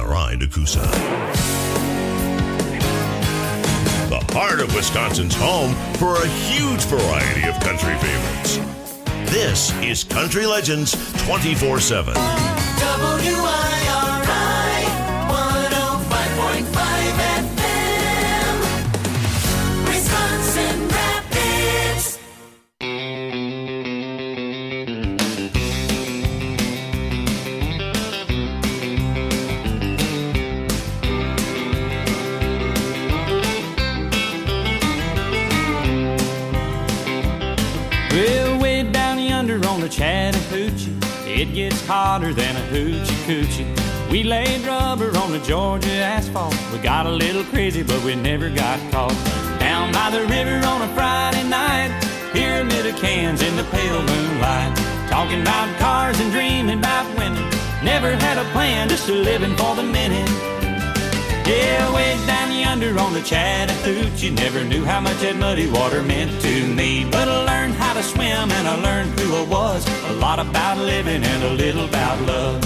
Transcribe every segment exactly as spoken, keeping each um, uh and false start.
R I Nakusa. The heart of Wisconsin's home for a huge variety of country favorites. This is Country Legends twenty-four seven. W I R I one oh five point five F M, Wisconsin Rapids. Well, way down yonder on the Chattahoochee, it gets hotter than a hoochie coochie. We laid rubber on the Georgia asphalt. We got a little crazy, but we never got caught. Down by the river on a Friday night, pyramid of cans in the pale moonlight. Talking about cars and dreaming about women. Never had a plan, just a living for the minute. Yeah, way down yonder on the Chattahoochee, never knew how much that muddy water meant to me. But I learned how to swim and I learned who I was. A lot about living and a little about love.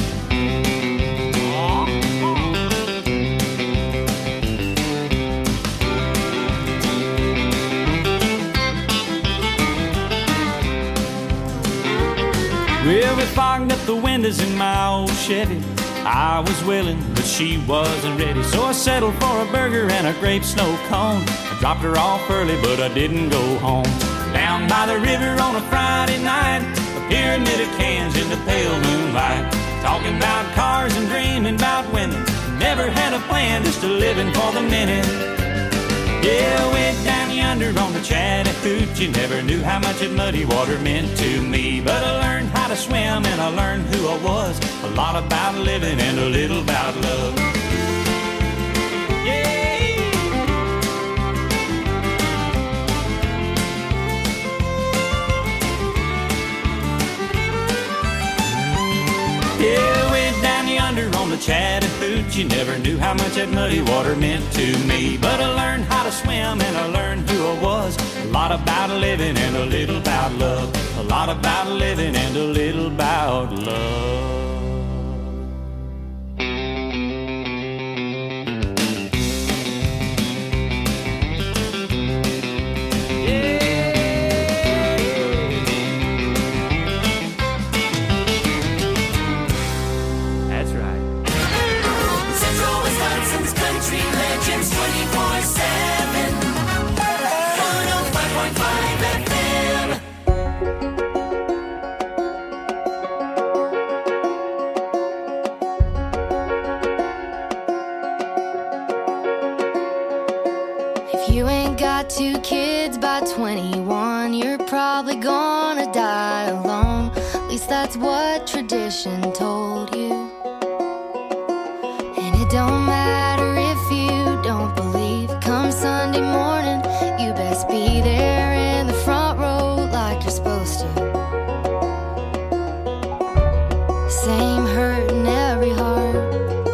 Well, we fogged up the windows in my old Chevy. I was willing, but she wasn't ready. So I settled for a burger and a grape snow cone. I dropped her off early, but I didn't go home. Down by the river on a Friday night, a pyramid of cans in the pale moonlight. Talking about cars and dreaming about women. Never had a plan, just a living for the minute. Yeah, way down yonder on the Chattahoochee, never knew how much that muddy water meant to me. But I learned how to swim and I learned who I was. A lot about living and a little about love. Yeah. Yeah, way down yonder on the Chattahoochee, never knew how much that muddy water meant to me. But I learned how to swim and I learned who I was. A lot about living and a little about love. A lot about living and a little about love. Two kids by twenty-one, you're probably gonna die alone. At least that's what tradition told you. And it don't matter if you don't believe. Come Sunday morning, you best be there in the front row like you're supposed to. Same hurt in every heart,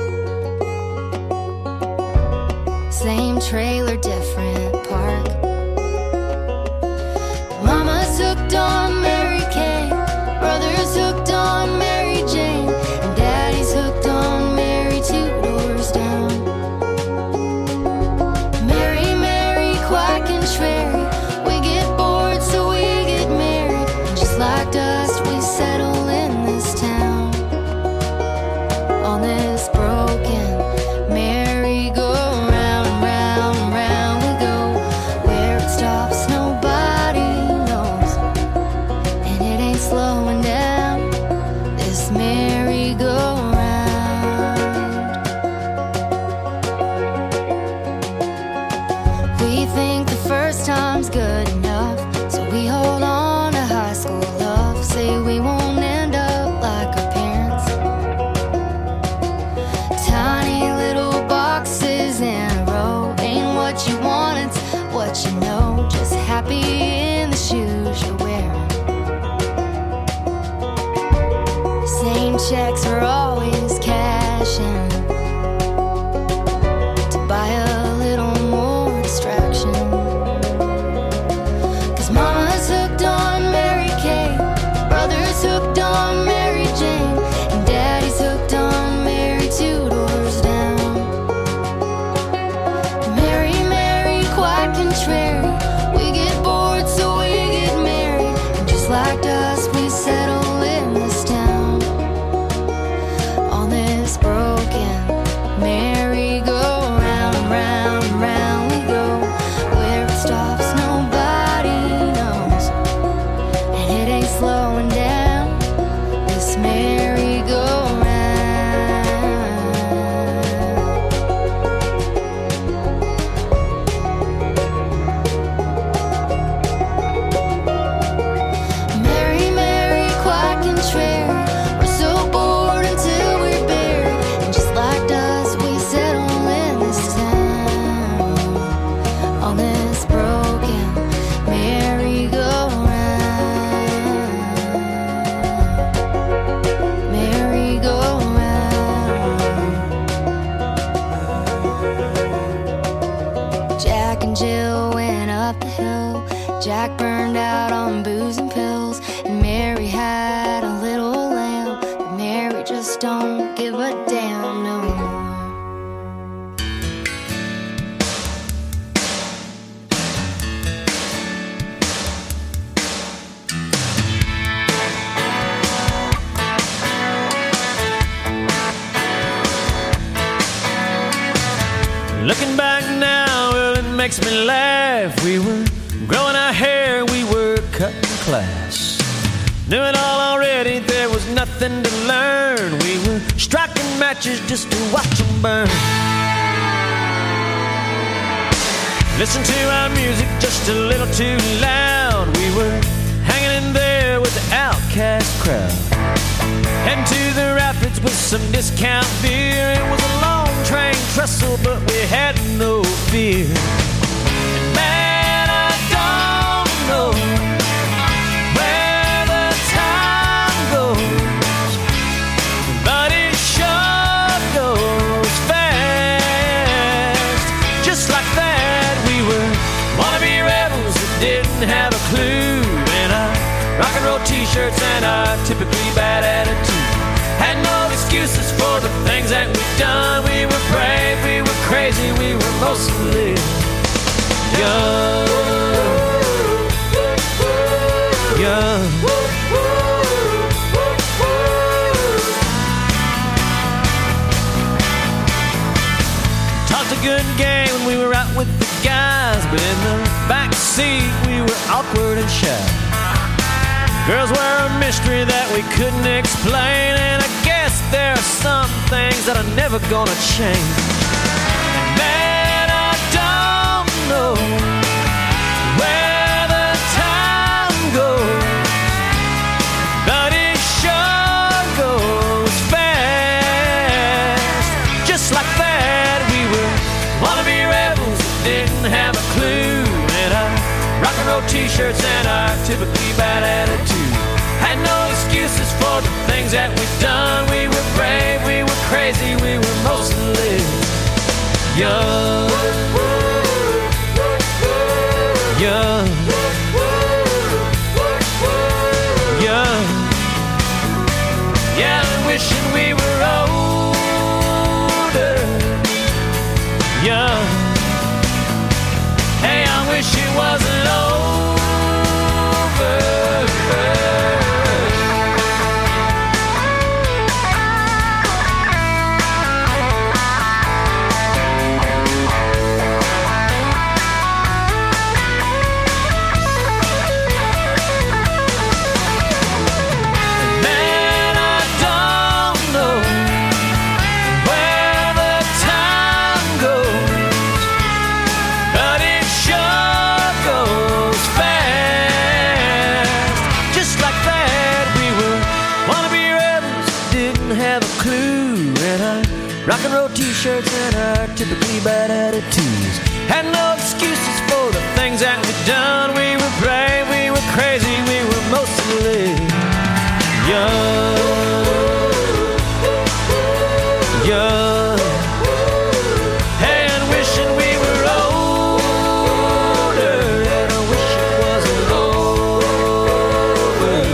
same trailer, different park. Mama's hooked on Mary Kay, brother's hooked on Mary Jane, and daddy's hooked on Mary two doors down. Mary, Mary, quack and Sherry, we get bored so we get married. And just like dust we settle in this town, on this broken merry-go-round, round, round we go. Where it stops nobody knows, and it ain't slowing down, this merry-go-round. We think the first time's good enough, so we hold on to high school love. Say we won't end up like our parents, tiny little boxes in a row. Ain't what you want, it's what you know. Just happy in the shoes you're wearing. Same checks are always cashing to buy a little more distraction. and Jill went up the hill. Jack burned out on booze and pills, and Mary had a little lamb. But Mary just don't give a damn no more. Looking back now, well, it makes me laugh. We were growing our hair, we were cutting class. Knew it all already, there was nothing to learn. We were striking matches just to watch them burn. Listen to our music just a little too loud. We were hanging in there with the outcast crowd. Heading to the rapids with some discount beer. It was a long train trestle, but we had no fear. And man, I don't know where the time goes, but it sure goes fast. Just like that, we were wannabe rebels that didn't have a clue. And our rock and roll t-shirts and our typically bad attitude had no excuses for the things that we've done. We were brave, we were crazy, we were mostly young. Young. Talked a good game when we were out with the guys, but in the back seat we were awkward and shy. Girls were a mystery that we couldn't explain, and I guess there are some things that are never gonna change. And man, I don't know where the time goes, but it sure goes fast. Just like that, we were wannabe rebels that didn't have a clue. And our rock and roll t-shirts and our typically bad attitude had no excuses for the things that we've done. We were brave, we were crazy, we were mostly young. Young. Young. Yeah, wishing we were older. Young. Hey, I wish it wasn't over. Rock and roll t-shirts and our typically bad attitudes had no excuses for the things that we've done. We were brave, we were crazy, we were mostly young. Young. Hey, and wishing we were older, and I wish it wasn't over.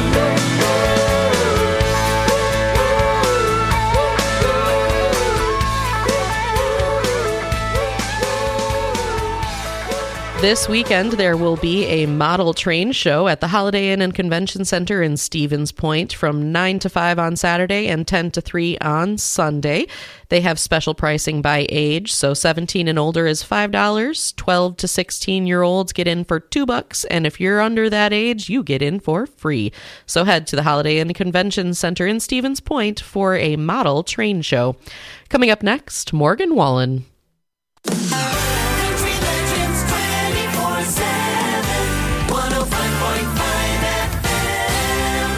This weekend, there will be a model train show at the Holiday Inn and Convention Center in Stevens Point from nine to five on Saturday and ten to three on Sunday. They have special pricing by age, so seventeen and older is five dollars, twelve to sixteen-year-olds get in for two bucks, and if you're under that age, you get in for free. So head to the Holiday Inn Convention Center in Stevens Point for a model train show. Coming up next, Morgan Wallen. Country Legends twenty-four seven, one oh five point five F M.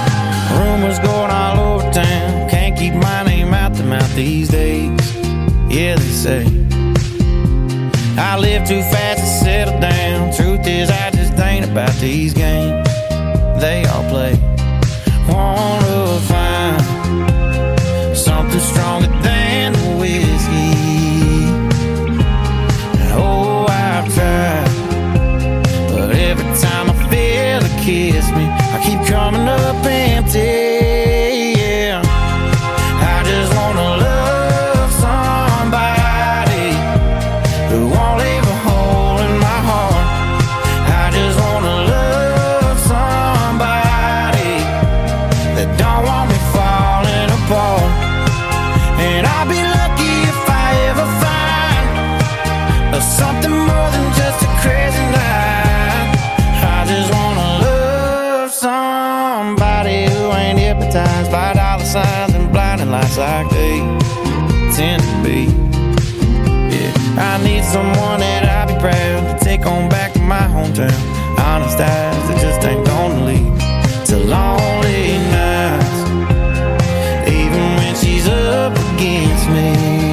Rumors going all over town, can't keep my name out the mouth these days. Yeah, they say I live too fast to settle down. Truth is, I just ain't about these games they all play. Wanna find something stronger than the whiskey. Oh, I've tried, but every time I feel it kiss me, I keep coming up empty. Yeah, I just wanna love somebody who won't leave a hole in my heart. I just wanna love somebody that don't want me falling apart. And I'll be lucky if I ever find something more than just a crazy night. I just wanna love somebody who ain't hypnotized by dollar signs and blinding lights like they tend to be. Yeah, I need someone that I'll be proud to take on back to my hometown. Honest eyes that just ain't gonna lead to lonely nights, even when she's up against me.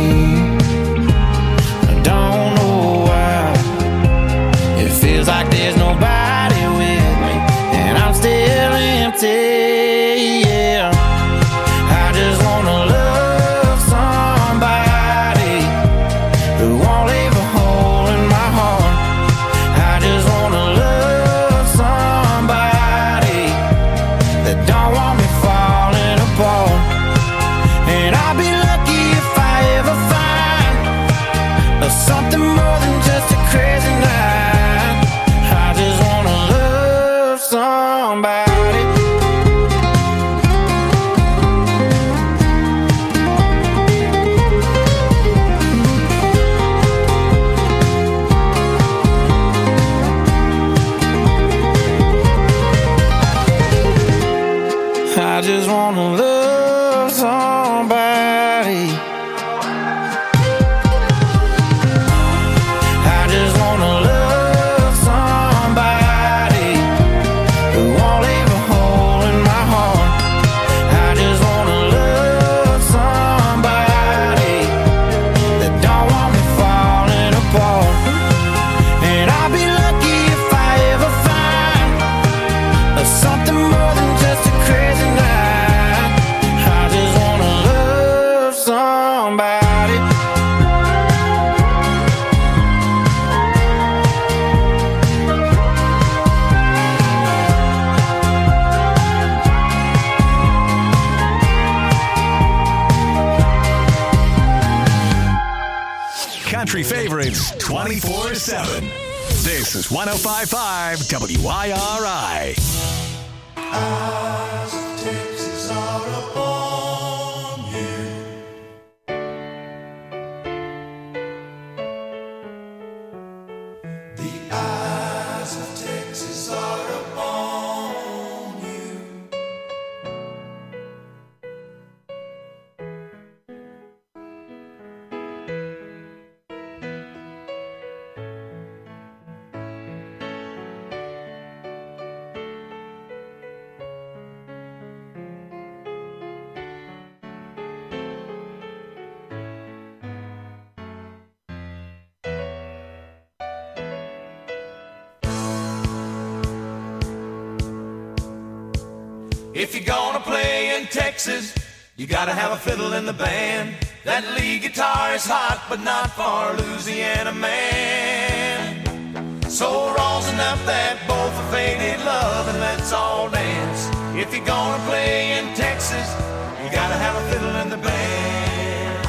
I don't know why it feels like there's nobody with me, and I'm still empty. Yeah, I just wanna love somebody who won't leave a hole in my heart. I just wanna love somebody that don't want me falling apart. And I'll be lucky if I ever find something more than just a crazy night. I just wanna love somebody. I just wanna love somebody. I just wanna love somebody who won't leave a hole in my heart. I just wanna love somebody that don't want me falling apart. And I'll be lucky if I ever find something more than just a crazy night. I just wanna love somebody. Country favorites twenty-four seven. This is one oh five point five W I R I. Eyes of Texas are upon you. The eyes of Texas are upon you. If you're gonna play in Texas, you gotta have a fiddle in the band. That lead guitar is hot, but not for Louisiana man. So rosin up that bowl for faded love and let's all dance. If you're gonna play in Texas, you gotta have a fiddle in the band.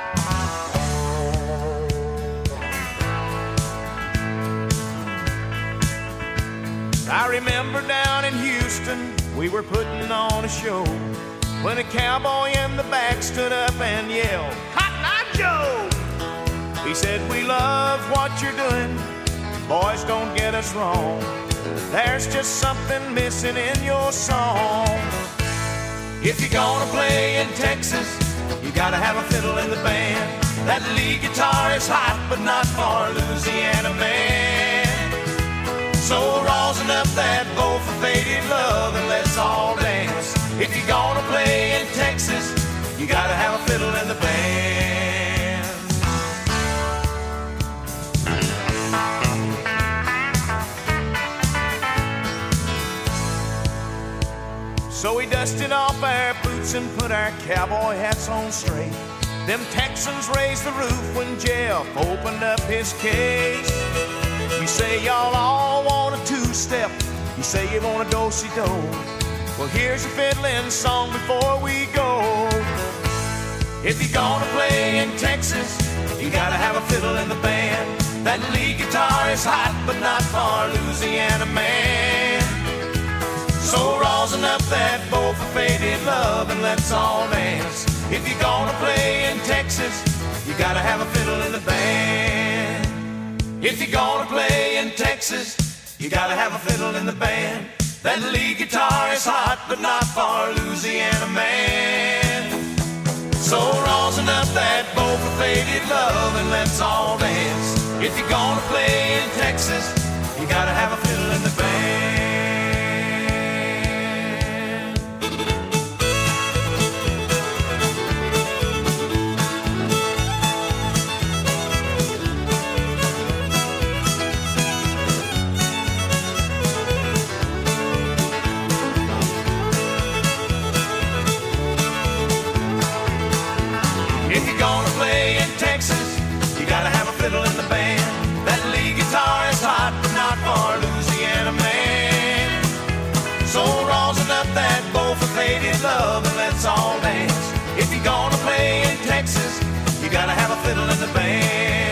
I remember down in Houston, we were putting on a show when a cowboy in the back stood up and yelled, "Cotton Eye Joe!" He said, "We love what you're doing, boys, don't get us wrong. There's just something missing in your song. If you're gonna play in Texas, you gotta have a fiddle in the band. That lead guitar is hot, but not for Louisiana man. So rosin up that bowl for faded love and let's all dance. If you're gonna play in Texas, you gotta have a fiddle in the band." we dusted off our boots and put our cowboy hats on straight. Them Texans raised the roof when Jeff opened up his case. You say y'all all want a two-step. You say you want a do-si-do. Well, here's a fiddling song before we go. If you're gonna play in Texas, you gotta have a fiddle in the band. That lead guitar is hot, but not for Louisiana man. So rosin up that bow for faded love and let's all dance. If you're gonna play in Texas, you gotta have a fiddle in the band. If you're gonna play in Texas, you gotta have a fiddle in the band. That lead guitar is hot, but not for Louisiana man. So rosin up that bow for faded love and let's all dance. If you're gonna play in Texas, you gotta have a fiddle in the band. If you're gonna play in Texas, you gotta have a fiddle in the band. That lead guitar is hot, but not for Louisiana man. So rosin up that bow for faded love and let's all dance. If you're gonna play in Texas, you gotta have a fiddle in the band.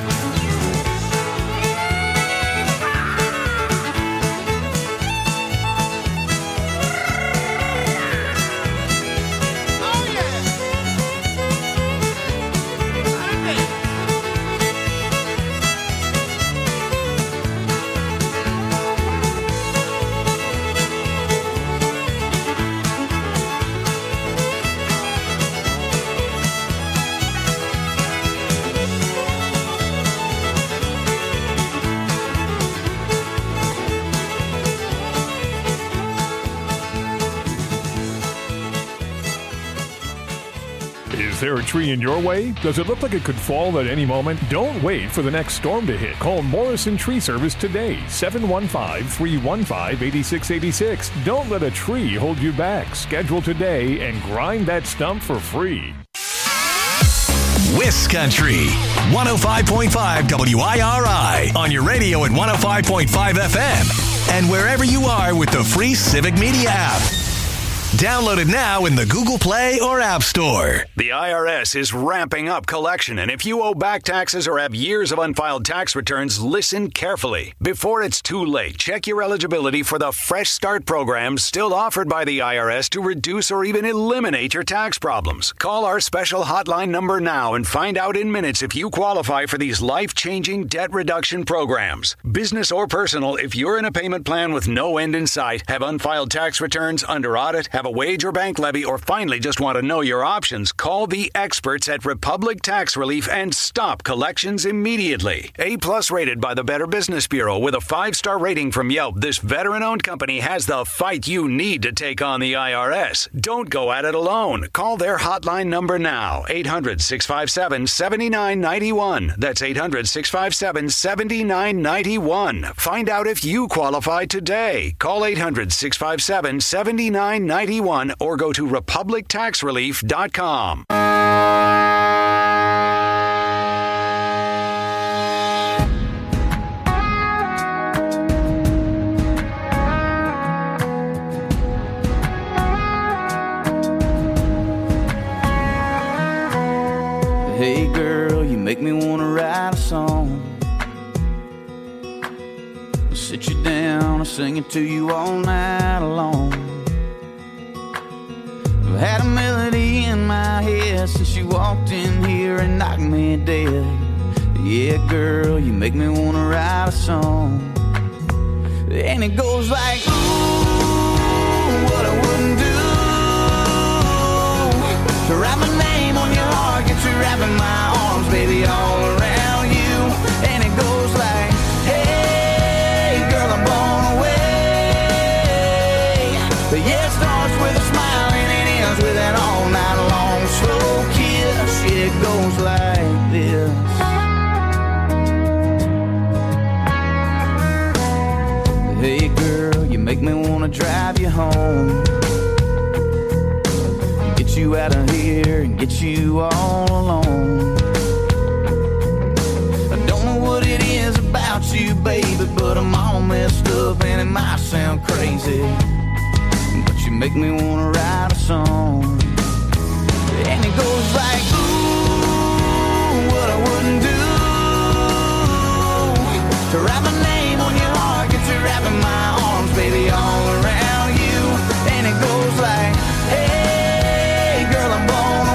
Is there a tree in your way? Does it look like it could fall at any moment? Don't wait for the next storm to hit. Call Morrison Tree Service today, seven one five, three one five, eight six eight six. Don't let a tree hold you back. Schedule today and grind that stump for free. Wiscountry, one oh five point five W I R I, on your radio at one oh five point five F M, and wherever you are with the free Civic Media app. Download it now in the Google Play or App Store. The I R S is ramping up collection, and if you owe back taxes or have years of unfiled tax returns, listen carefully. Before it's too late, check your eligibility for the Fresh Start program still offered by the I R S to reduce or even eliminate your tax problems. Call our special hotline number now and find out in minutes if you qualify for these life-changing debt reduction programs. Business or personal, if you're in a payment plan with no end in sight, have unfiled tax returns, under audit, have a wage or bank levy, or finally just want to know your options, call the experts at Republic Tax Relief and stop collections immediately. A-plus rated by the Better Business Bureau with a five-star rating from Yelp, this veteran-owned company has the fight you need to take on the I R S. Don't go at it alone. Call their hotline number now, eight hundred, six five seven, seven nine nine one. That's eight hundred, six five seven, seven nine nine one. Find out if you qualify today. Call eight hundred, six five seven, seven nine nine one or go to republic tax relief dot com. Hey girl, you make me wanna write a song. I'll sit you down and sing it to you all night long. I've had a melody in my head since you walked in here and knocked me dead. Yeah, girl, you make me wanna write a song. And it goes like, ooh, what I wouldn't do to write my name on your heart, get you wrapping my arms, baby, all around you. And it goes like, hey, girl, I'm blown away. But yeah, it starts with a smile and it ends with an all night long slow kiss. Yeah, it goes like this. Hey girl, you make me wanna drive you home. you out of here and get you all alone. I don't know what it is about you, baby, but I'm all messed up and it might sound crazy, but you make me wanna write a song. And it goes like, ooh, what I wouldn't do to write my name on your heart, get you wrapping my arms, baby, all around you. And it goes like, hey, girl, I'm blown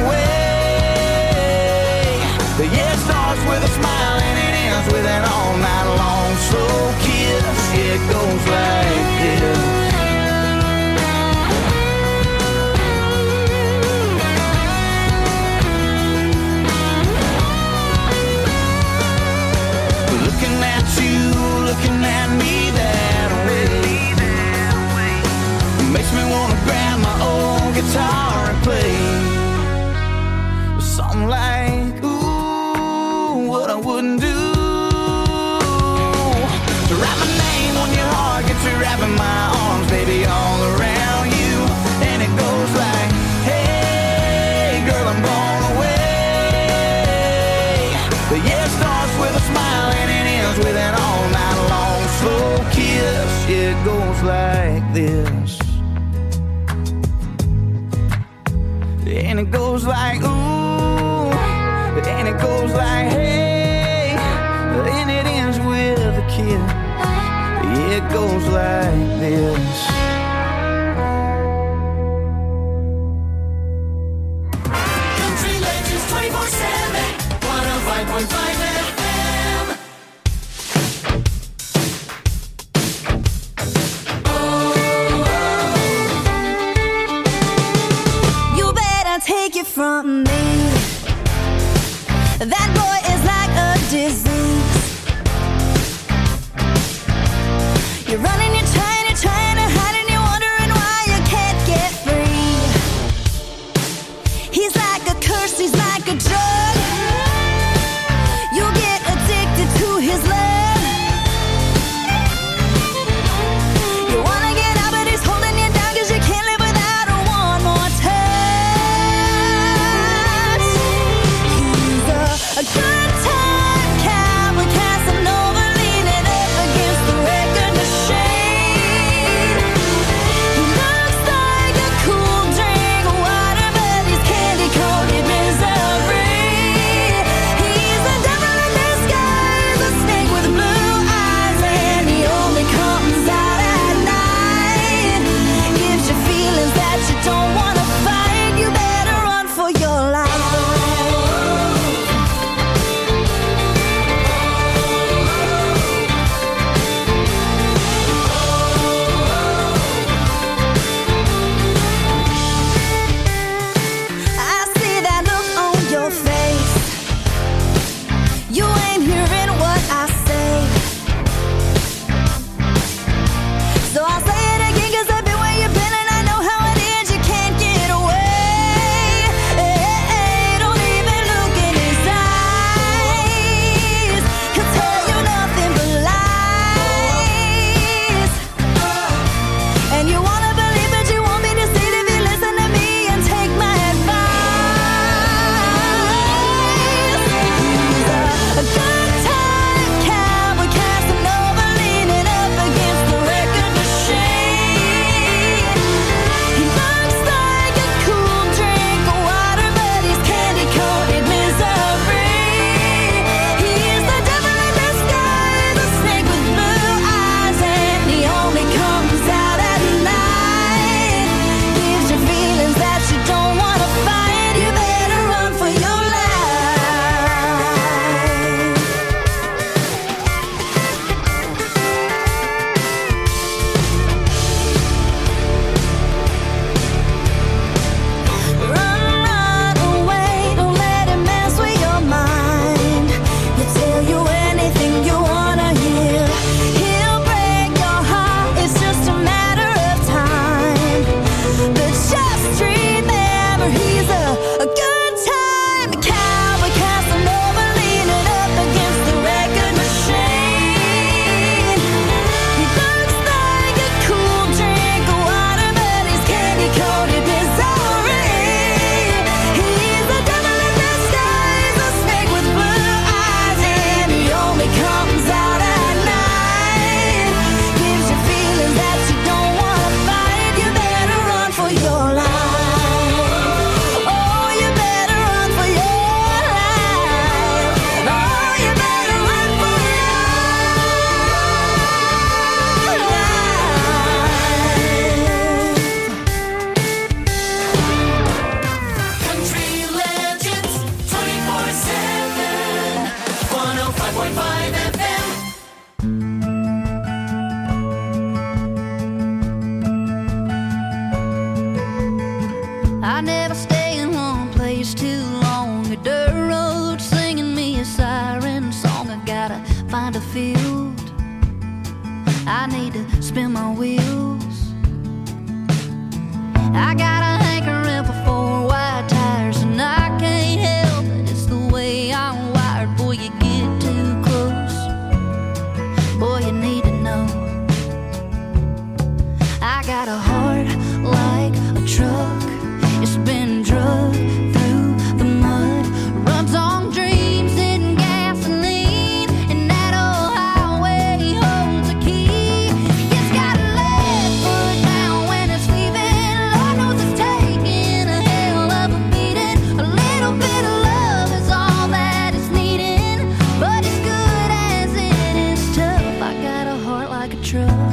away. Yeah, it starts with a smile and it ends with an all night long slow kiss. Yeah, it goes like this. Looking at you, looking at me that way, makes me wanna grab my old guitar and play something like, ooh, what I wouldn't do to write my name on your heart, get you wrapping my arms, baby, all around you. And it goes like, hey, girl, I'm blown away. But yeah, it starts with a smile and it ends with an all night long slow kiss. Yeah, it goes like this. And it goes like, ooh, and it goes like, hey, and it ends with a kiss. Yeah, it goes like this. Country Legends twenty-four seven, one oh five point five F M. You better take it from me. That boy is like a disease. You're running, you're trying, you're trying to hide, and you're wondering why you can't get free. He's like a curse, he's like a drug. You get addicted to his love. You wanna get out, but he's holding you down, 'cause you can't live without her one more touch. He's a, a good time cowboy, Casanova, leaning up against the record machine. need to spin my wheels. I got a hankering for four white tires, and I can't help it, it's the way I'm wired. Boy, you get too close, boy, you need to know. I got a heart like a truck, it's been drugged through the mud, runs on dreams and gasoline, and that old highway holds a key. It's got a left foot down when it's leaving. Lord knows it's taking a hell of a beating. A little bit of love is all that it's needing, but as good as it is tough, I got a heart like a truck.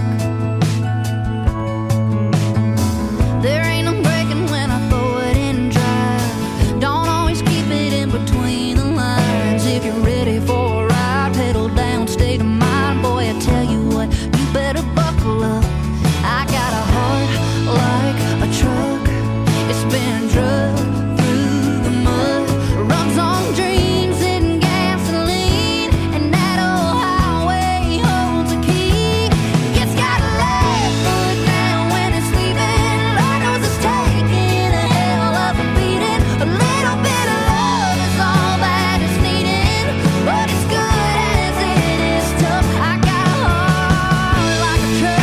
There ain't no breaking when I throw it in drive. Don't always keep it in between the lines. If you're ready for a ride, pedal down, state of mind. Boy, I tell you what, you better buckle up. I got a heart like a truck, it's been drugged through the mud, runs on dreams and gasoline, and that old highway holds a key. It's got a left foot down when it's leaving. Lord knows it's taking a hell of a beating. A little bit of love is all that it's needing, but as good as it is tough, I got a heart like a truck.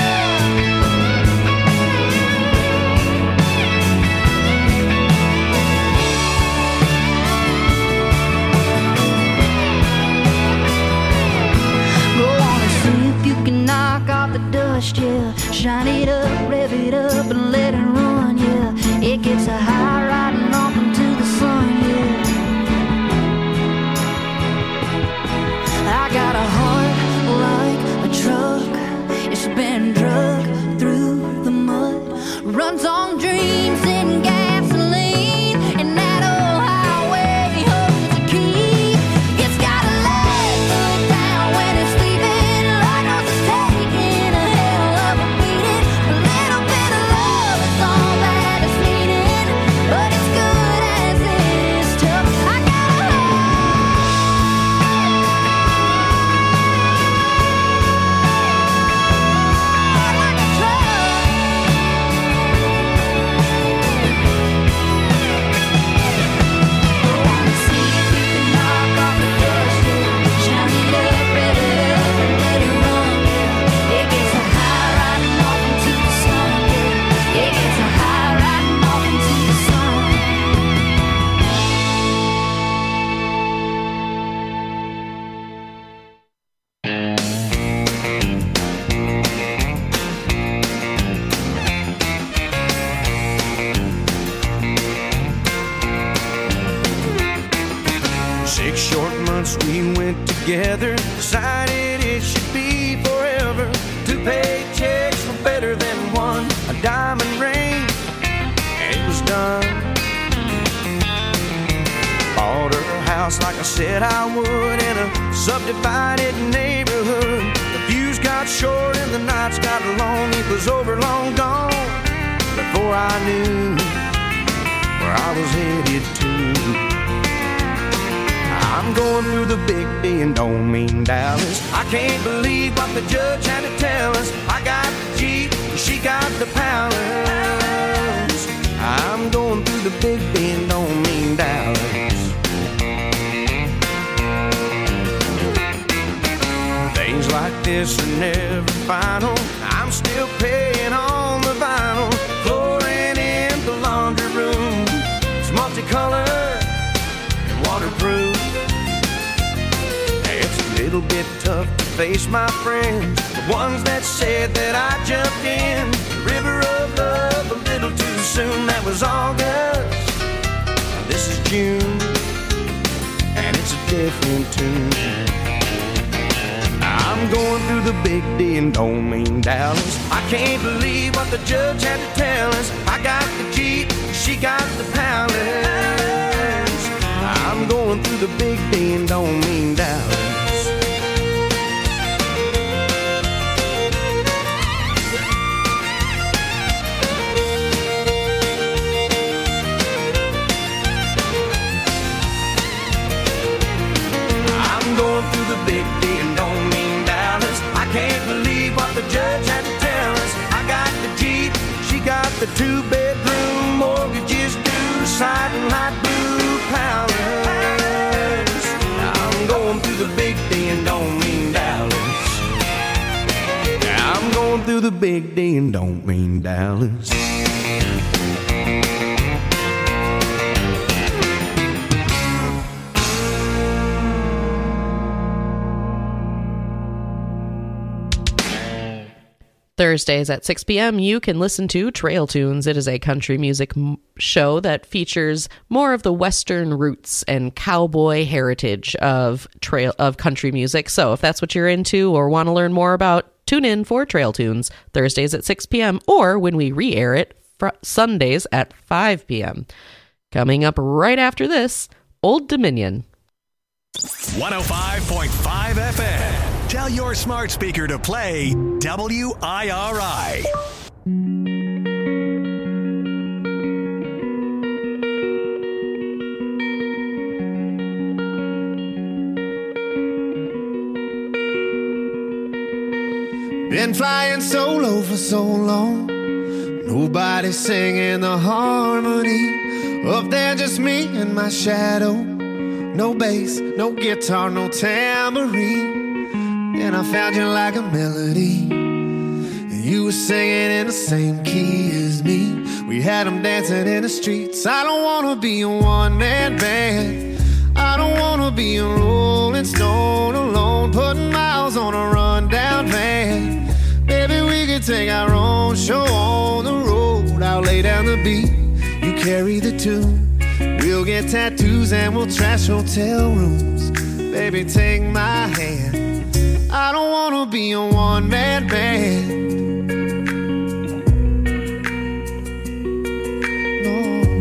Go on and see if you can knock off the dust, yeah. Shine it up, rev it up, and let it run, yeah. It gets a high riding off into the sun, yeah. I got a heart like a truck, it's been drugged through the mud, runs on dreams and gasoline, and that old highway holds a key. It's got a left foot down when it's leaving. Lord knows it's taking a hell of a beating. A little bit of love is all that it's needing, but as good as it is tough, I got a heart like a truck. Wanna see if you can knock off the dust, yeah. Shine it up, rev it up, and let it run, yeah. It gets a high riding off into the sun, yeah. It gets a high riding off into the sun. Six short months we went together, decided it should be forever. Two paychecks were better than one, a diamond ring, and it was done. Bought her a house like I said I would, in a subdivided neighborhood. The views got short and the nights got long, it was over long gone before I knew where I was headed to. I'm going through the big D and don't mean Dallas. I can't believe what the judge had to tell us. I got the Jeep, she got the Palace. I'm going through the big D and don't mean Dallas. Things like this are never final. I'm still paying on the vinyl. Flooring in the laundry room, it's multicolored and waterproof. It's a little bit tough to face my friends, the ones that said that I jumped in the river of love a little too soon. That was August, now this is June, and it's a different tune. I'm going through the big D and don't mean Dallas. I can't believe what the judge had to tell us. I got the Jeep, she got the Palace. I'm going through the big D and don't mean Dallas. I'm going through the big D and don't mean Dallas. I can't believe what the judge the two-bedroom mortgages due, sliding like blue powders. I'm going through the big D and don't mean Dallas. I'm going through the big D and don't mean Dallas. Thursdays at six p.m. you can listen to Trail Tunes. It is a country music m- show that features more of the Western roots and cowboy heritage of trail of country music. So if that's what you're into or want to learn more about, tune in for Trail Tunes Thursdays at six p.m. or when we re-air it fr- Sundays at five p.m. Coming up right after this, Old Dominion. one oh five point five F M. Tell your smart speaker to play W I R I. Been flying solo for so long, nobody singing the harmony. Up there just me and my shadow. No bass, no guitar, no tambourine. And I found you like a melody. And you were singing in the same key as me. We had them dancing in the streets. I don't wanna be a one-man band. I don't wanna be a rolling stone alone, putting miles on a rundown van. Maybe we could take our own show on the road. I'll lay down the beat, you carry the tune. We'll get tattoos and we'll trash hotel rooms. Baby, take my hand. I don't wanna be a one-man band. No.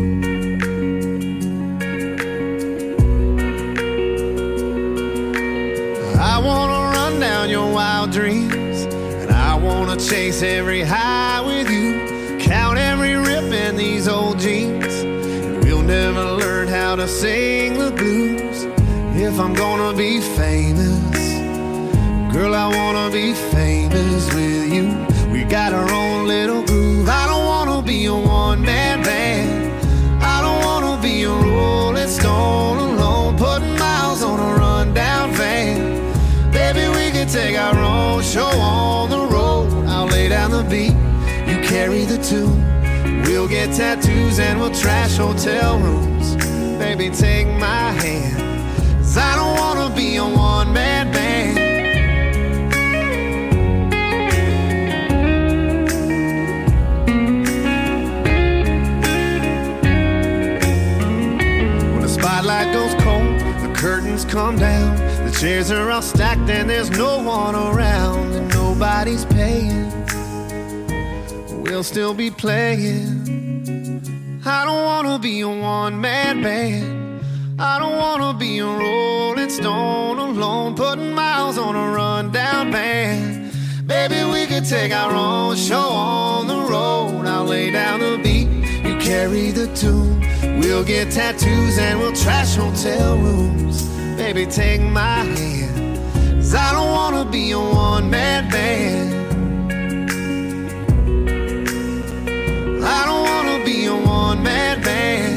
I wanna run down your wild dreams, and I wanna chase every high with you. Count every rip in these old jeans, and we'll never learn how to sing the blues. If I'm gonna be famous, girl, I wanna be famous with you. We got our own little groove. I don't wanna be a one-man band. I don't wanna be a rolling stone alone, putting miles on a rundown van. Baby, we can take our own show on the road. I'll lay down the beat, you carry the tune. We'll get tattoos and we'll trash hotel rooms. Baby, take my hand, 'cause I don't wanna be a one-man band. Spotlight goes cold, the curtains come down, the chairs are all stacked and there's no one around, and nobody's paying. We'll still be playing. I don't wanna be a one-man band. I don't wanna be a rolling stone alone, putting miles on a rundown van. Baby, we could take our own show on the road. I'll lay down the beat, you carry the tune. We'll get tattoos and we'll trash hotel rooms. Baby, take my hand, 'cause I don't wanna be a one-man band. I don't wanna be a one-man band.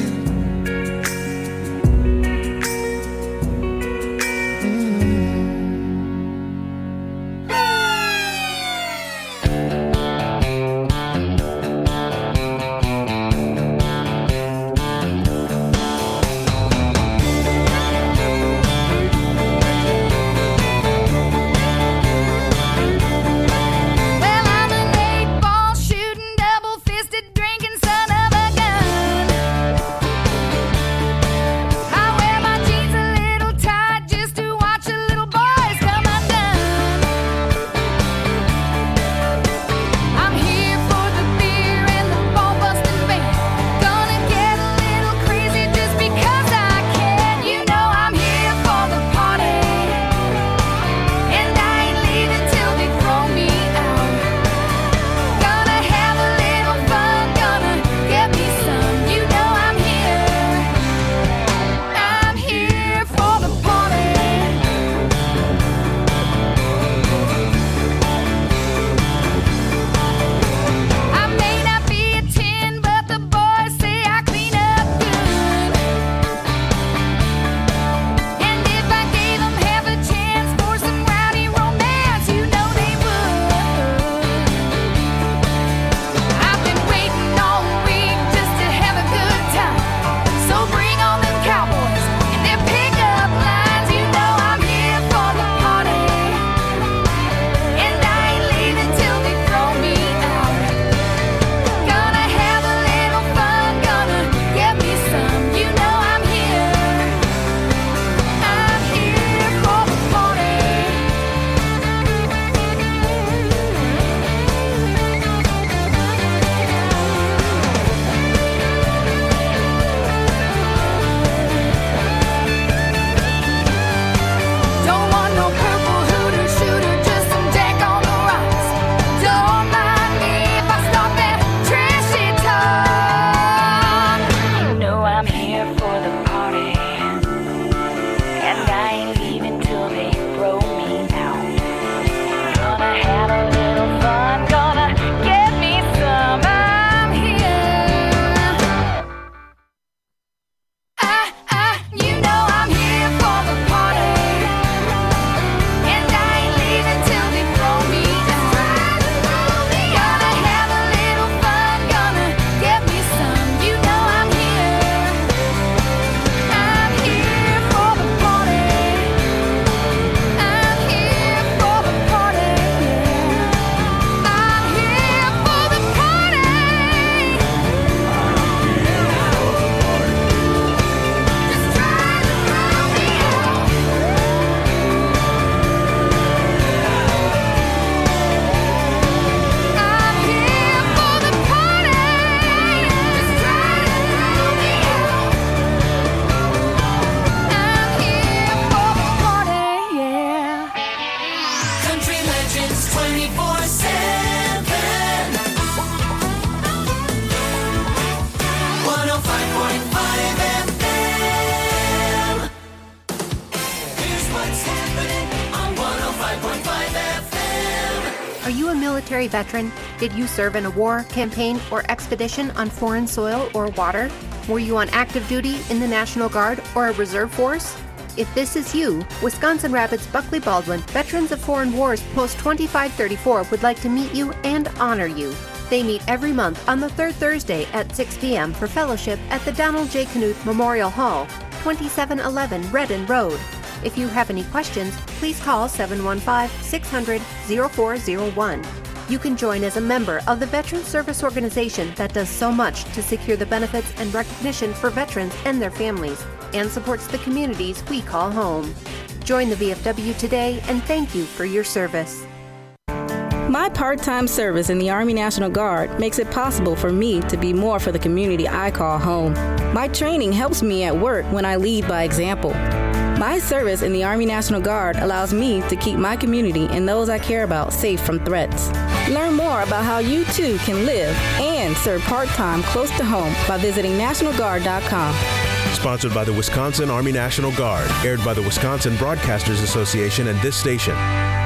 what's happening on one oh five point five F M. Are you a military veteran? Did you serve in a war, campaign, or expedition on foreign soil or water? Were you on active duty in the National Guard or a reserve force? If this is you, Wisconsin Rapids Buckley Baldwin Veterans of Foreign Wars Post twenty-five thirty-four would like to meet you and honor you. They meet every month on the third Thursday at six p.m. for fellowship at the Donald J. Knuth Memorial Hall, twenty-seven eleven Redden Road. If you have any questions, please call seven one five, six hundred, oh four oh one. You can join as a member of the Veterans Service Organization that does so much to secure the benefits and recognition for veterans and their families, and supports the communities we call home. Join the V F W today, and thank you for your service. My part-time service in the Army National Guard makes it possible for me to be more for the community I call home. My training helps me at work when I lead by example. My service in the Army National Guard allows me to keep my community and those I care about safe from threats. Learn more about how you too can live and serve part-time close to home by visiting national guard dot com. Sponsored by the Wisconsin Army National Guard. Aired by the Wisconsin Broadcasters Association and this station.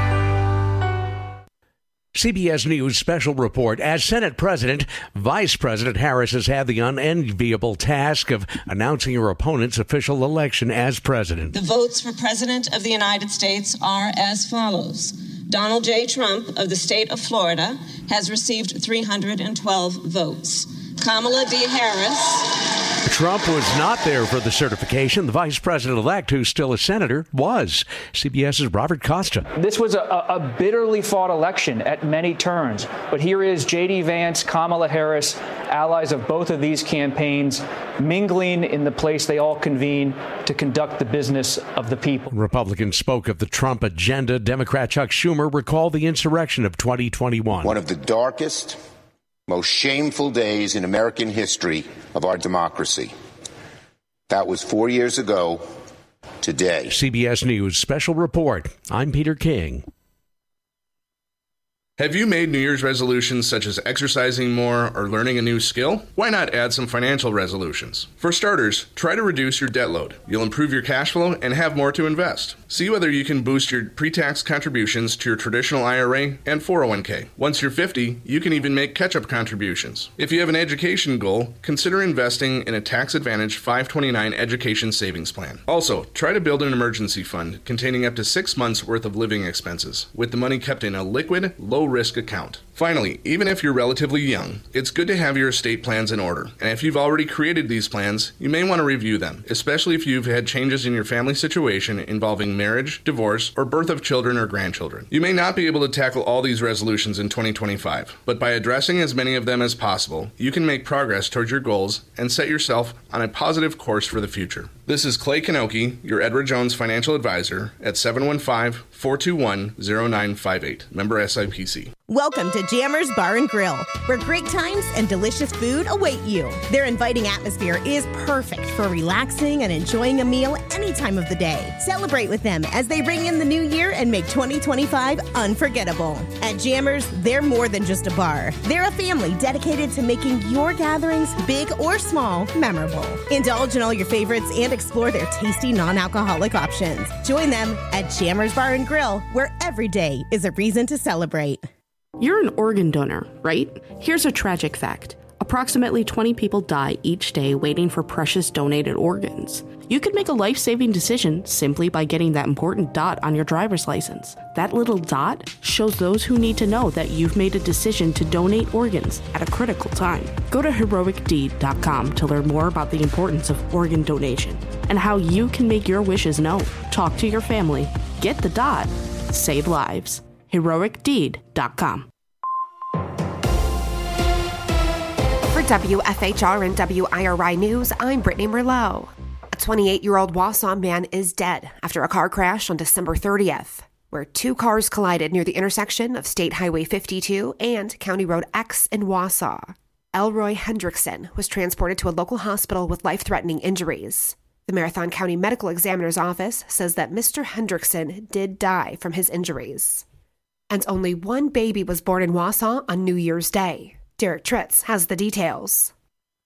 C B S News special report. As Senate President, Vice President Harris has had the unenviable task of announcing her opponent's official election as president. The votes for President of the United States are as follows. Donald J. Trump of the state of Florida has received three hundred twelve votes. Kamala D. Harris. Trump was not there for the certification. The vice president-elect, who's still a senator, was. CBS's Robert Costa. This was a, a bitterly fought election at many turns. But here is J D. Vance, Kamala Harris, allies of both of these campaigns, mingling in the place they all convene to conduct the business of the people. Republicans spoke of the Trump agenda. Democrat Chuck Schumer recalled the insurrection of twenty twenty-one. One of the darkest, most shameful days in American history of our democracy. That was four years ago today. C B S News special report. I'm Peter King. Have you made New Year's resolutions such as exercising more or learning a new skill? Why not add some financial resolutions? For starters, try to reduce your debt load. You'll improve your cash flow and have more to invest. See whether you can boost your pre-tax contributions to your traditional I R A and four oh one k. Once you're fifty, you can even make catch-up contributions. If you have an education goal, consider investing in a tax-advantaged five twenty-nine education savings plan. Also, try to build an emergency fund containing up to six months worth of living expenses, with the money kept in a liquid, low risk account. Finally, even if you're relatively young, it's good to have your estate plans in order. And if you've already created these plans, you may want to review them, especially if you've had changes in your family situation involving marriage, divorce, or birth of children or grandchildren. You may not be able to tackle all these resolutions in twenty twenty-five, but by addressing as many of them as possible, you can make progress towards your goals and set yourself on a positive course for the future. This is Clay Kanoki, your Edward Jones financial advisor at seven one five, four two one, zero nine five eight. Member S I P C. Welcome to Jammers Bar and Grill, where great times and delicious food await you. Their inviting atmosphere is perfect for relaxing and enjoying a meal any time of the day. Celebrate with them as they bring in the new year and make twenty twenty-five unforgettable. At Jammers, they're more than just a bar. They're a family dedicated to making your gatherings, big or small, memorable. Indulge in all your favorites and explore their tasty non-alcoholic options. Join them at Jammers Bar and Grill, where every day is a reason to celebrate. You're an organ donor, right? Here's a tragic fact. Approximately twenty people die each day waiting for precious donated organs. You could make a life-saving decision simply by getting that important dot on your driver's license. That little dot shows those who need to know that you've made a decision to donate organs at a critical time. Go to heroic deed dot com to learn more about the importance of organ donation and how you can make your wishes known. Talk to your family. Get the dot. Save lives. heroic deed dot com. For W F H R and W I R I News, I'm Brittany Merlot. A twenty-eight-year-old Wausau man is dead after a car crash on December thirtieth, where two cars collided near the intersection of State Highway fifty-two and County Road X in Wausau. Elroy Hendrickson was transported to a local hospital with life-threatening injuries. The Marathon County Medical Examiner's Office says that Mister Hendrickson did die from his injuries. And only one baby was born in Wausau on New Year's Day. Derek Tritz has the details.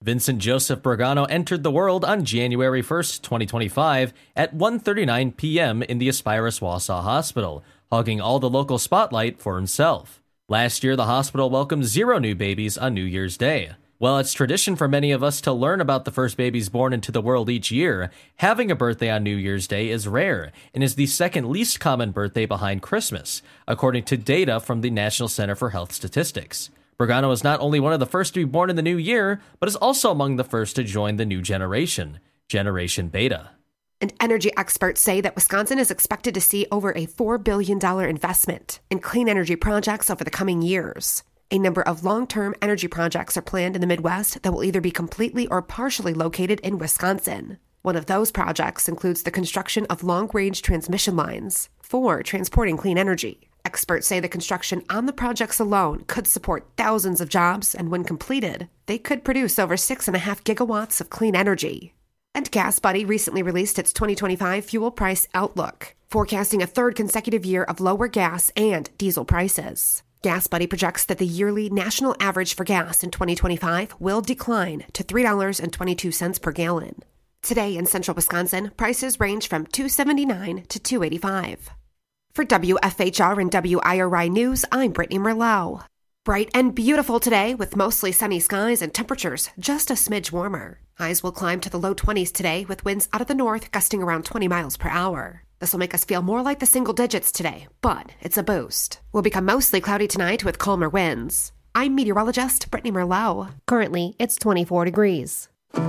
Vincent Joseph Bragano entered the world on January first, twenty twenty-five at one thirty-nine p.m. in the Aspirus Wausau Hospital, hogging all the local spotlight for himself. Last year, the hospital welcomed zero new babies on New Year's Day. While it's tradition for many of us to learn about the first babies born into the world each year, having a birthday on New Year's Day is rare and is the second least common birthday behind Christmas, according to data from the National Center for Health Statistics. Bragano is not only one of the first to be born in the new year, but is also among the first to join the new generation, Generation Beta. And energy experts say that Wisconsin is expected to see over a four billion dollars investment in clean energy projects over the coming years. A number of long-term energy projects are planned in the Midwest that will either be completely or partially located in Wisconsin. One of those projects includes the construction of long-range transmission lines for transporting clean energy. Experts say the construction on the projects alone could support thousands of jobs, and when completed, they could produce over six and a half gigawatts of clean energy. And GasBuddy recently released its twenty twenty-five fuel price outlook, forecasting a third consecutive year of lower gas and diesel prices. GasBuddy projects that the yearly national average for gas in twenty twenty-five will decline to three dollars and twenty-two cents per gallon. Today in central Wisconsin, prices range from two seventy-nine to two eighty-five. For W F H R and W I R I News, I'm Brittany Merlot. Bright and beautiful today with mostly sunny skies and temperatures just a smidge warmer. Highs will climb to the low twenties today with winds out of the north gusting around twenty miles per hour. This will make us feel more like the single digits today, but it's a boost. We'll become mostly cloudy tonight with calmer winds. I'm meteorologist Brittany Merlot. Currently, it's twenty-four degrees.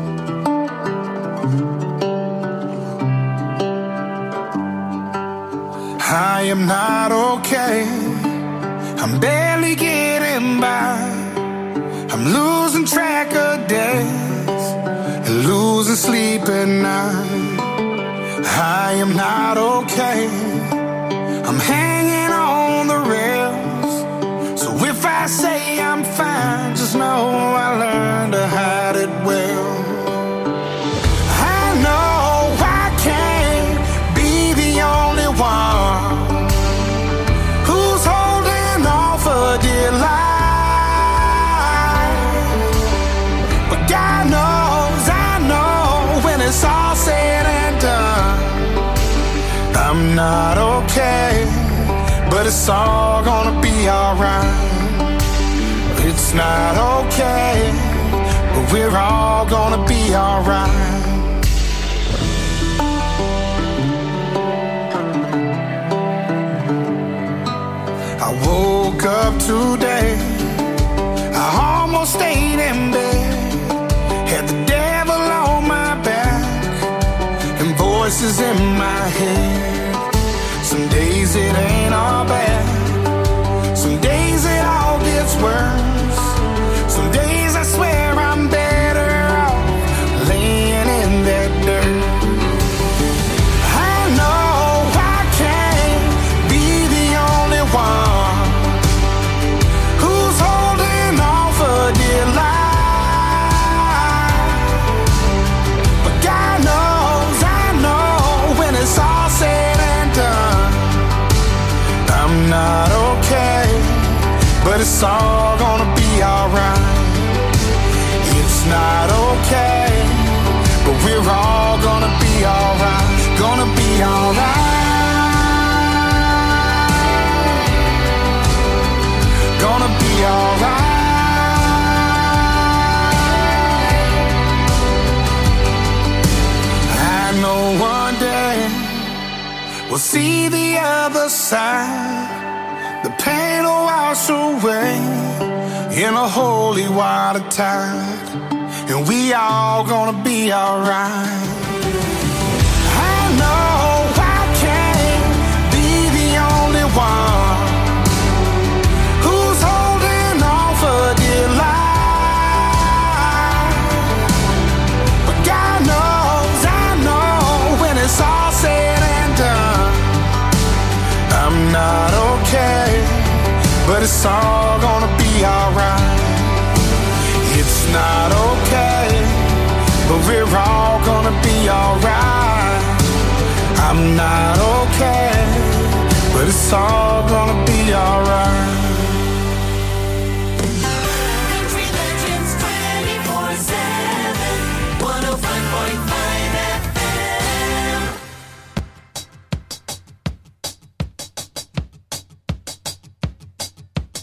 I am not okay. I'm barely getting by. I'm losing track of days, losing sleep at night. I am not okay. I'm hanging on the rails. So if I say I'm fine, just know I learned to hide it well. I know I can't be the only one who's holding on for dear life. But God knows, I know when it's all said and done, I'm not okay, but it's all gonna be alright. It's not okay, but we're all gonna be alright. I woke up today, I almost stayed in bed, had the devil on my back and voices in my head. Some days it ain't all bad, some days it all gets worse. Some days I swear I'm better off laying in that dirt. I know I can't be the only one who's holding on for dear life. But God knows, I know when it's all said and done, I'm not okay, but it's all gonna be alright. It's not okay, but we're all gonna be alright. Gonna be alright. Gonna be alright. I know one day we'll see the other side. The pain will wash away in a holy water tide, and we all gonna be alright. I know I can't be the only one who's holding on for dear life. But God knows, I know when it's all said and done, I'm not okay, but it's all gonna be alright. It's not okay, but we're all gonna be alright. I'm not okay, but it's all gonna be alright. Country Legends twenty-four seven.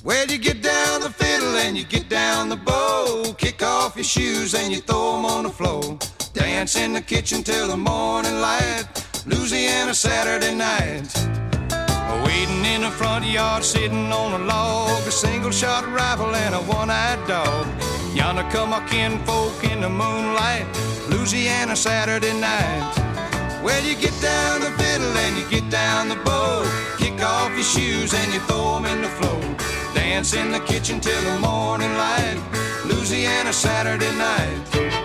Well, you get down the fiddle and you get down the bow. Kick off your shoes and you throw 'em on the floor. Dance in the kitchen till the morning light. Louisiana Saturday night. Waiting in the front yard, sitting on a log. A single shot rifle and a one-eyed dog. Yonder come our kinfolk in the moonlight. Louisiana Saturday night. Well, you get down the fiddle and you get down the bow. Kick off your shoes and you throw 'em in the floor. Dance in the kitchen till the morning light. Louisiana Saturday night.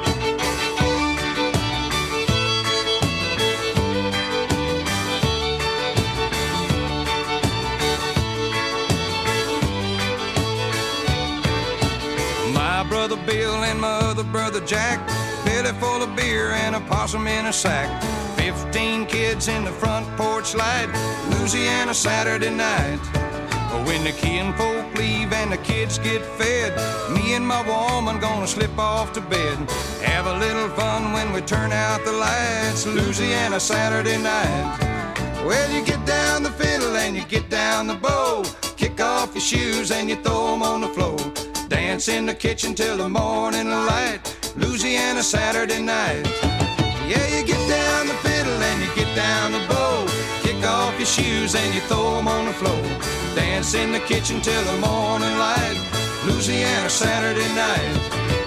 My brother Bill and my other brother Jack, belly full of beer and a possum in a sack. Fifteen kids in the front porch light. Louisiana Saturday night. When the kinfolk leave and the kids get fed, me and my woman gonna slip off to bed. Have a little fun when we turn out the lights. Louisiana Saturday night. Well, you get down the fiddle and you get down the bow. Kick off your shoes and you throw 'em on the floor. Dance in the kitchen till the morning light. Louisiana Saturday night. Yeah, you get down the fiddle and you get down the bow. Kick off your shoes and you throw 'em on the floor. Dance in the kitchen till the morning light. Louisiana Saturday night.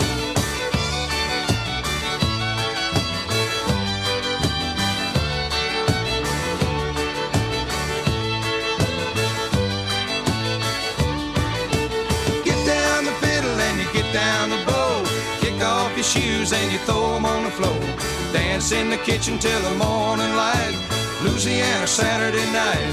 Get down the fiddle and you get down the bow. Kick off your shoes and you throw 'em on the floor. Dance in the kitchen till the morning light. Louisiana Saturday night.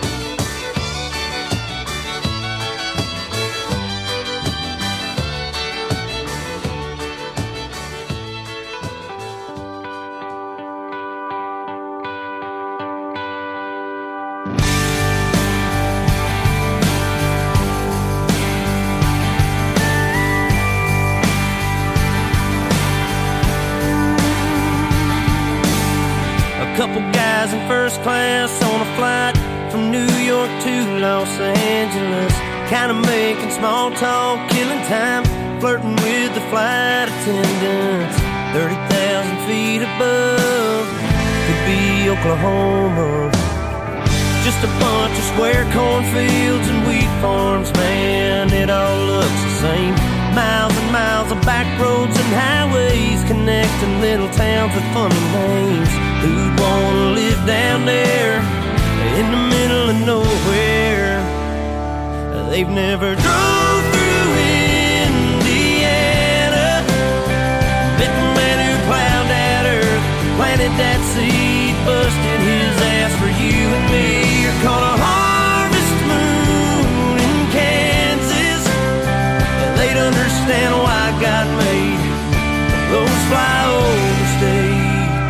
Couple guys in first class on a flight from New York to Los Angeles, kind of making small talk, killing time, flirting with the flight attendants. thirty thousand feet above, could be Oklahoma. Just a bunch of square cornfields and wheat farms, man, it all looks the same. Miles and miles of back roads and highways connecting little towns with funny names. Who'd wanna live down there in the middle of nowhere? They've never drove through Indiana, met the man who plowed that earth, planted that seed, busted his ass for you and me. You're caught a harvest moon in Kansas. They'd understand why God made those flyover states.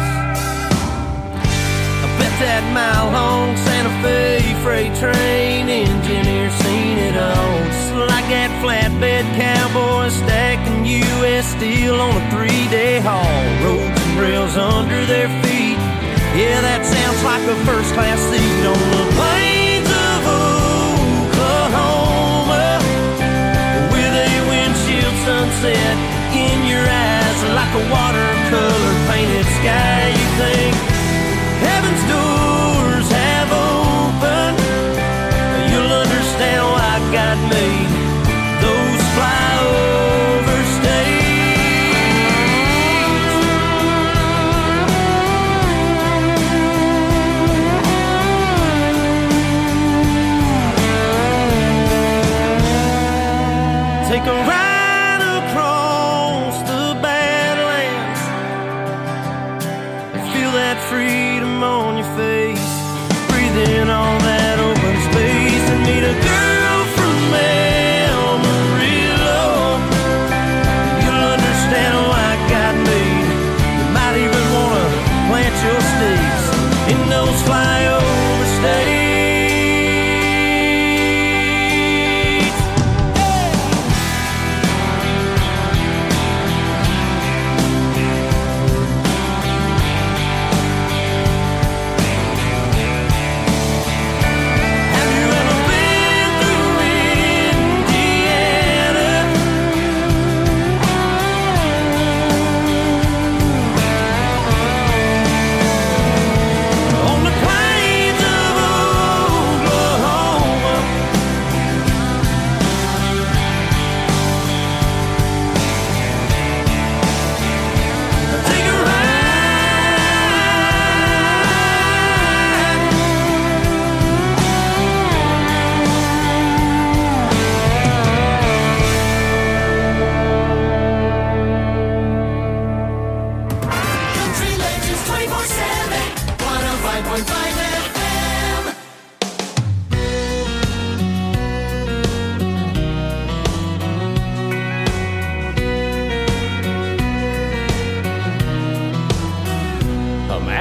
I bet that mile-long Santa Fe freight train engineer seen it all. Just like that flatbed cowboy stacking U S steel on a three-day haul. Roads and rails under their feet. Yeah, that sounds like a first-class seat on the plains of Oklahoma, with a windshield sunset in your eyes like a watercolor painted sky. You think heaven's doors have opened, you'll understand why God made those flyover states.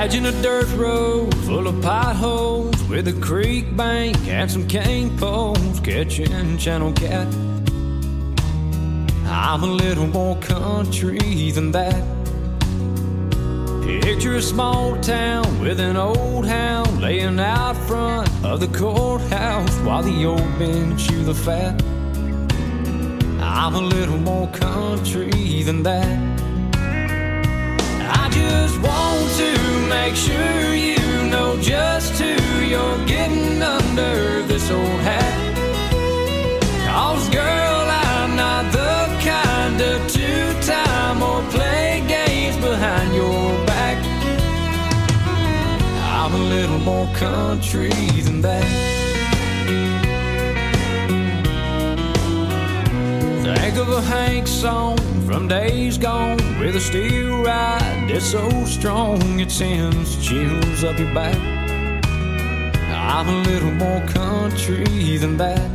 Imagine a dirt road full of potholes with a creek bank and some cane poles catching channel cat. I'm a little more country than that. Picture a small town with an old hound laying out front of the courthouse while the old men chew the fat. I'm a little more country than that. I just want to make sure you know just who you're getting under this old hat. 'Cause girl, I'm not the kind of two-time or play games behind your back. I'm a little more country than that. Think of a Hank song from days gone with a steel ride that's so strong it sends chills up your back. I'm a little more country than that.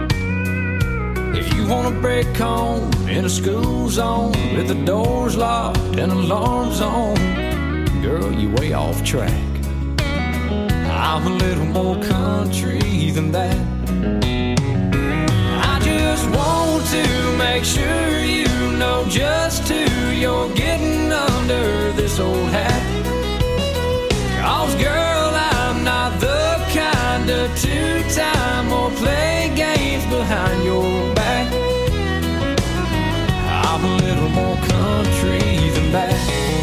If you want to break home in a school zone with the doors locked and alarms on, girl, you way off track. I'm a little more country than that. I just want to make sure you know just who you're getting under this old hat. 'Cause girl, I'm not the kind of two-time or play games behind your back. I'm a little more country than that.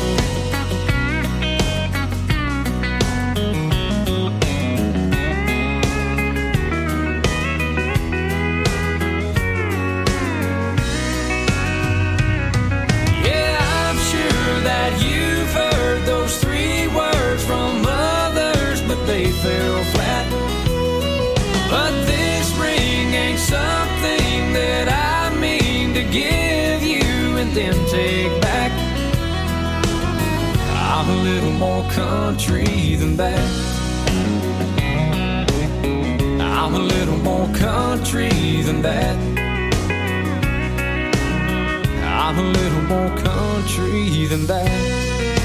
They fell flat, but this ring ain't something that I mean to give you and then take back. I'm a little more country than that. I'm a little more country than that. I'm a little more country than that.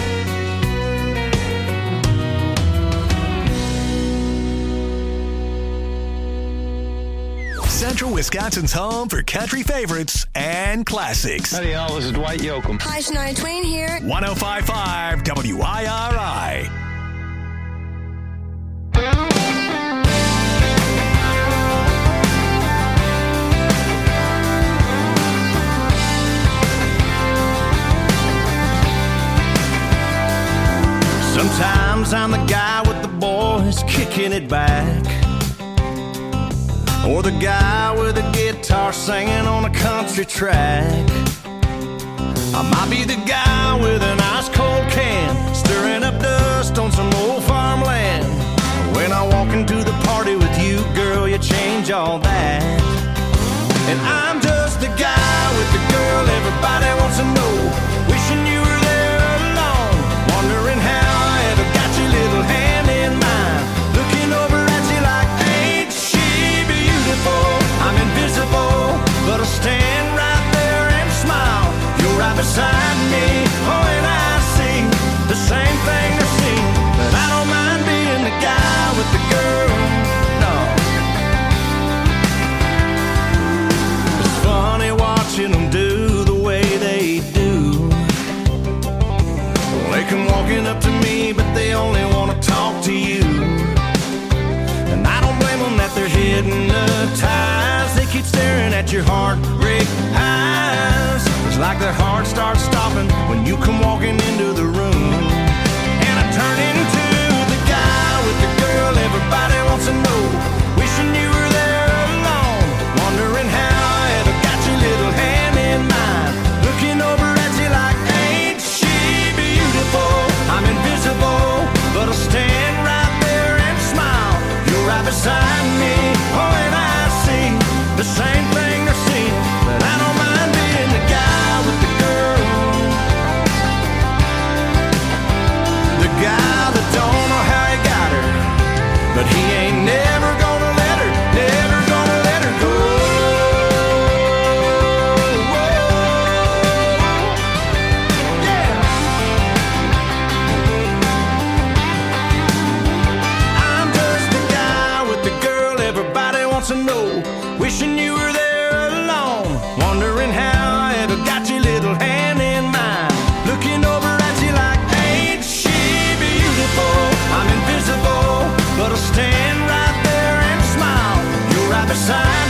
Central Wisconsin's home for country favorites and classics. Howdy, y'all. This is Dwight Yoakam. Hi, Shania Twain here. one oh five point five W I R I. Sometimes I'm the guy with the boys kicking it back, or the guy with a guitar singing on a country track. I might be the guy with an ice cold can stirring up dust on some old farmland. When I walk into the party with you, girl, you change all that. And I'm just the guy with the girl everybody wants to know, wishing you were there alone, wondering how I ever got your little hand in mine, looking over at you like, ain't she beautiful? I'm invisible, but I'll stand right there and smile. You're right beside me, oh, and I see the same thing they're seeing. But I don't mind being the guy with the girl, no. It's funny watching them do the way they do. They come walking up to me, but they only want to talk to you. And I don't blame them that they're hypnotized. They keep staring at your heartbreak eyes. It's like their heart starts stopping when you come walking into the room. And I turn into the guy with the girl everybody wants to know, wishing you were there alone, wondering how I ever got your little hand in mine, looking over at you like, ain't she beautiful? I'm invisible, but I'll stand right there and smile. You're right beside me, oh, and I see the same thing they're seeing. But I don't mind being the guy with the girl, the guy that don't know how he got her, but he ain't never beside